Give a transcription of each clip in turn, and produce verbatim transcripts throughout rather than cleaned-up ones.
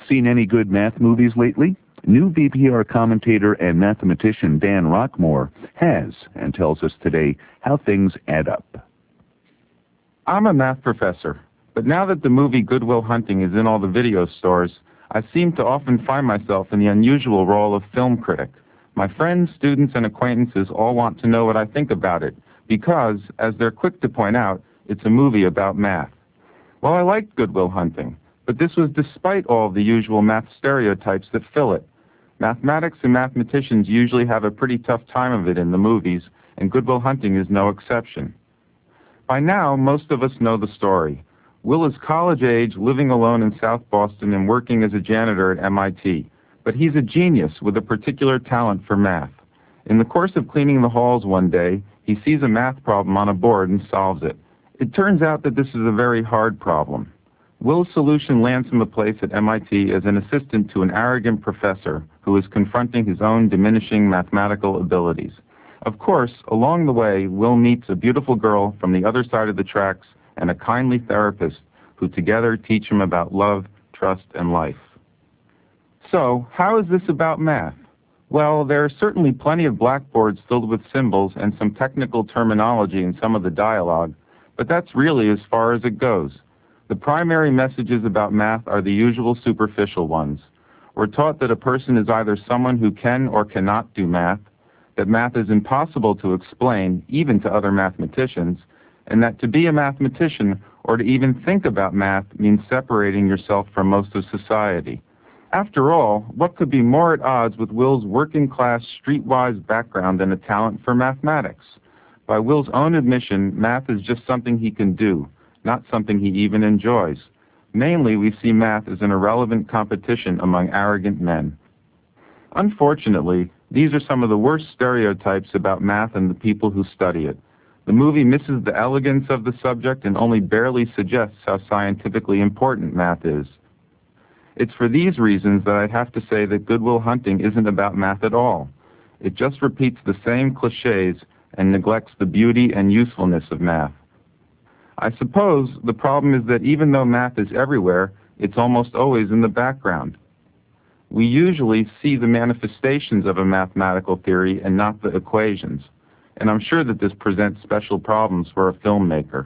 Seen any good math movies lately? New V P R commentator and mathematician Dan Rockmore has, and tells us today how things add up. I'm a math professor, but now that the movie Good Will Hunting is in all the video stores, I seem to often find myself in the unusual role of film critic. My friends, students, and acquaintances all want to know what I think about it, because, as they're quick to point out, it's a movie about math. Well, I liked Good Will Hunting, but this was despite all the usual math stereotypes that fill it. Mathematics and mathematicians usually have a pretty tough time of it in the movies, and Good Will Hunting is no exception. By now, most of us know the story. Will is college-age, living alone in South Boston and working as a janitor at M I T. But he's a genius with a particular talent for math. In the course of cleaning the halls one day, he sees a math problem on a board and solves it. It turns out that this is a very hard problem. Will's solution lands him a place at M I T as an assistant to an arrogant professor who is confronting his own diminishing mathematical abilities. Of course, along the way, Will meets a beautiful girl from the other side of the tracks and a kindly therapist who together teach him about love, trust, and life. So, how is this about math? Well, there are certainly plenty of blackboards filled with symbols and some technical terminology in some of the dialogue, but that's really as far as it goes. The primary messages about math are the usual superficial ones. We're taught that a person is either someone who can or cannot do math, that math is impossible to explain, even to other mathematicians, and that to be a mathematician or to even think about math means separating yourself from most of society. After all, what could be more at odds with Will's working-class, streetwise background than a talent for mathematics? By Will's own admission, math is just something he can do, not something he even enjoys. Mainly, we see math as an irrelevant competition among arrogant men. Unfortunately, these are some of the worst stereotypes about math and the people who study it. The movie misses the elegance of the subject and only barely suggests how scientifically important math is. It's for these reasons that I'd have to say that Good Will Hunting isn't about math at all. It just repeats the same cliches and neglects the beauty and usefulness of math. I suppose the problem is that even though math is everywhere, it's almost always in the background. We usually see the manifestations of a mathematical theory and not the equations, and I'm sure that this presents special problems for a filmmaker.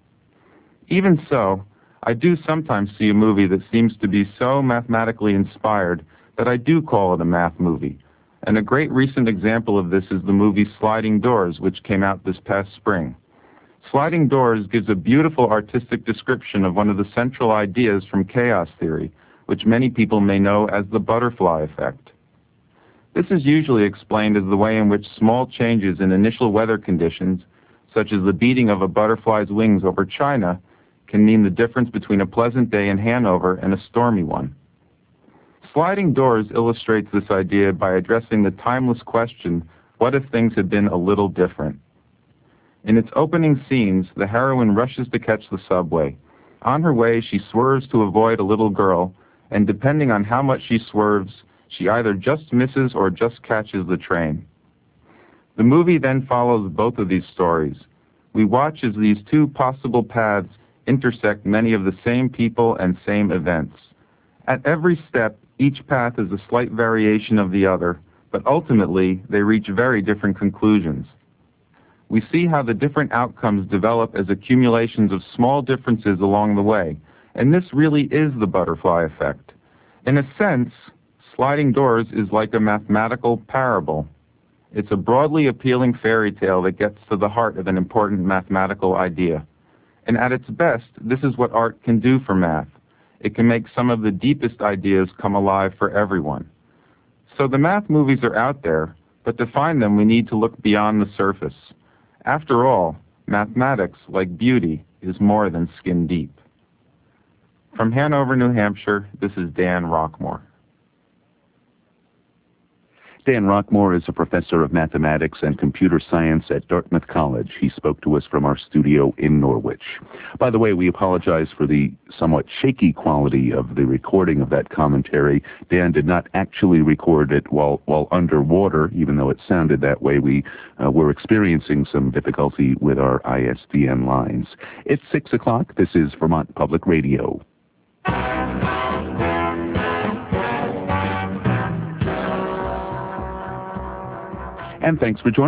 Even so, I do sometimes see a movie that seems to be so mathematically inspired that I do call it a math movie. And a great recent example of this is the movie Sliding Doors, which came out this past spring. Sliding Doors gives a beautiful artistic description of one of the central ideas from chaos theory, which many people may know as the butterfly effect. This is usually explained as the way in which small changes in initial weather conditions, such as the beating of a butterfly's wings over China, can mean the difference between a pleasant day in Hanover and a stormy one. Sliding Doors illustrates this idea by addressing the timeless question, what if things had been a little different? In its opening scenes, the heroine rushes to catch the subway. On her way, she swerves to avoid a little girl, and depending on how much she swerves, she either just misses or just catches the train. The movie then follows both of these stories. We watch as these two possible paths intersect many of the same people and same events. At every step, each path is a slight variation of the other, but ultimately they reach very different conclusions. We see how the different outcomes develop as accumulations of small differences along the way, and this really is the butterfly effect. In a sense, Sliding Doors is like a mathematical parable. It's a broadly appealing fairy tale that gets to the heart of an important mathematical idea. And at its best, this is what art can do for math. It can make some of the deepest ideas come alive for everyone. So the math movies are out there, but to find them we need to look beyond the surface. After all, mathematics, like beauty, is more than skin deep. From Hanover, New Hampshire, this is Dan Rockmore. Dan Rockmore is a professor of mathematics and computer science at Dartmouth College. He spoke to us from our studio in Norwich. By the way, we apologize for the somewhat shaky quality of the recording of that commentary. Dan did not actually record it while, while underwater, even though it sounded that way. We uh, were experiencing some difficulty with our I S D N lines. It's six o'clock. This is Vermont Public Radio. And thanks for joining